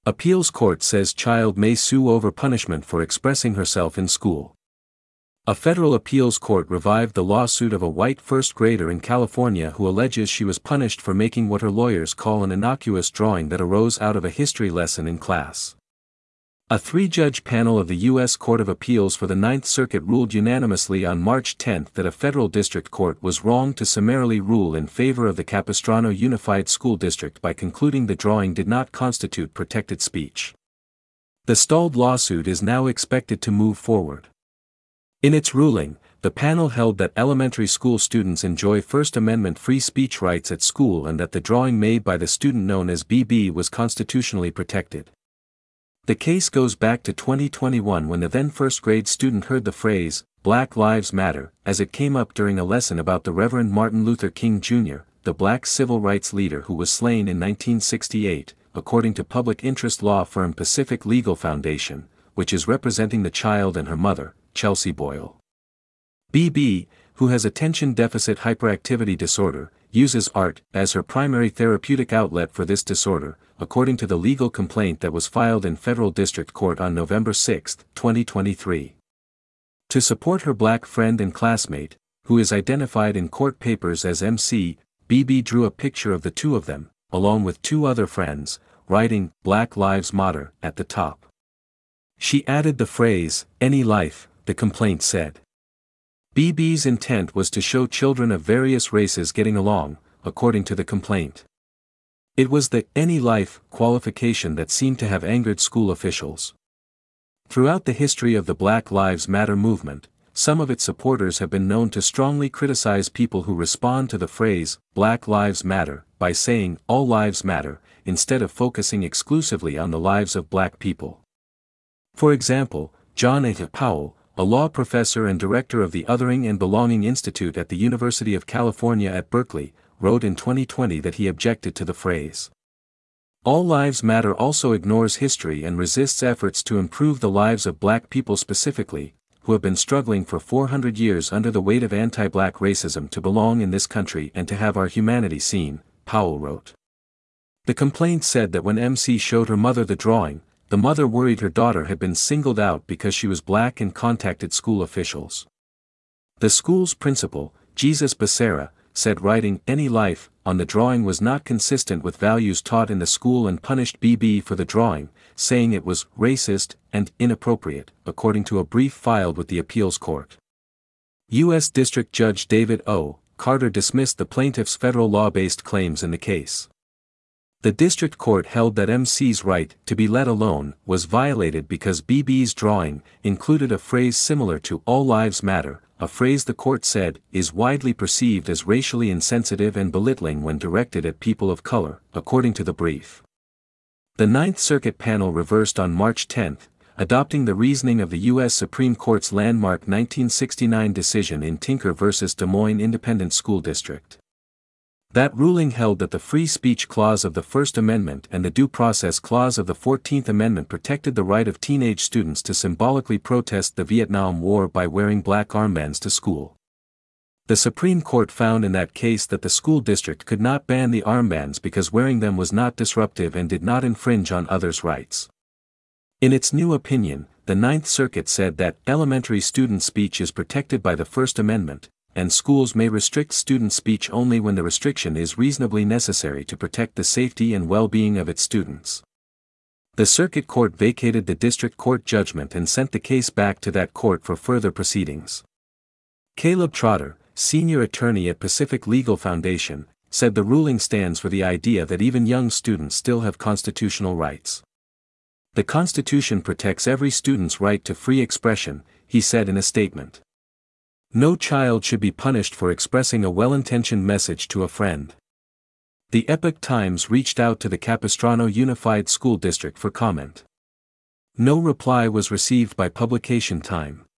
Appeals court says child may sue over punishment for expressing herself in school. A federal appeals court revived the lawsuit of a white first grader in California who alleges she was punished for making what her lawyers call an innocuous drawing that arose out of a history lesson in class. A three-judge panel of the U.S. Court of Appeals for the Ninth Circuit ruled unanimously on March 10 that a federal district court was wrong to summarily rule in favor of the Capistrano Unified School District by concluding the drawing did not constitute protected speech. The stalled lawsuit is now expected to move forward. In its ruling, the panel held that elementary school students enjoy First Amendment free speech rights at school and that the drawing made by the student known as BB was constitutionally protected. The case goes back to 2021 when the then first-grade student heard the phrase, "Black Lives Matter," as it came up during a lesson about the Reverend Martin Luther King Jr., the black civil rights leader who was slain in 1968, according to public interest law firm Pacific Legal Foundation, which is representing the child and her mother, Chelsea Boyle. BB, who has attention deficit hyperactivity disorder, uses art as her primary therapeutic outlet for this disorder, according to the legal complaint that was filed in federal district court on November 6, 2023. To support her black friend and classmate, who is identified in court papers as MC, BB drew a picture of the two of them, along with two other friends, writing "Black Lives Matter" at the top. She added the phrase, "any life," the complaint said. BB's intent was to show children of various races getting along, according to the complaint. It was the "any life" qualification that seemed to have angered school officials. Throughout the history of the Black Lives Matter movement, some of its supporters have been known to strongly criticize people who respond to the phrase, "Black Lives Matter," by saying, "all lives matter," instead of focusing exclusively on the lives of black people. For example, John A. Powell, a law professor and director of the Othering and Belonging Institute at the University of California at Berkeley, wrote in 2020 that he objected to the phrase. All Lives Matter also ignores history and resists efforts to improve the lives of black people specifically, who have been struggling for 400 years under the weight of anti-black racism to belong in this country and to have our humanity seen, Powell wrote. The complaint said that when MC showed her mother the drawing, the mother worried her daughter had been singled out because she was black and contacted school officials. The school's principal, Jesus Becerra, said writing "any life" on the drawing was not consistent with values taught in the school and punished BB for the drawing, saying it was racist and inappropriate, according to a brief filed with the appeals court. U.S. District Judge David O. Carter dismissed the plaintiff's federal law-based claims in the case. The district court held that MC's right to be let alone was violated because BB's drawing included a phrase similar to "all lives matter," a phrase the court said is widely perceived as racially insensitive and belittling when directed at people of color, according to the brief. The Ninth Circuit panel reversed on March 10, adopting the reasoning of the U.S. Supreme Court's landmark 1969 decision in Tinker v. Des Moines Independent School District. That ruling held that the Free Speech Clause of the First Amendment and the Due Process Clause of the 14th Amendment protected the right of teenage students to symbolically protest the Vietnam War by wearing black armbands to school. The Supreme Court found in that case that the school district could not ban the armbands because wearing them was not disruptive and did not infringe on others' rights. In its new opinion, the Ninth Circuit said that elementary student speech is protected by the First Amendment, and schools may restrict student speech only when the restriction is reasonably necessary to protect the safety and well-being of its students. The circuit court vacated the district court judgment and sent the case back to that court for further proceedings. Caleb Trotter, senior attorney at Pacific Legal Foundation, said the ruling stands for the idea that even young students still have constitutional rights. The Constitution protects every student's right to free expression, he said in a statement. No child should be punished for expressing a well-intentioned message to a friend. The Epoch Times reached out to the Capistrano Unified School District for comment. No reply was received by publication time.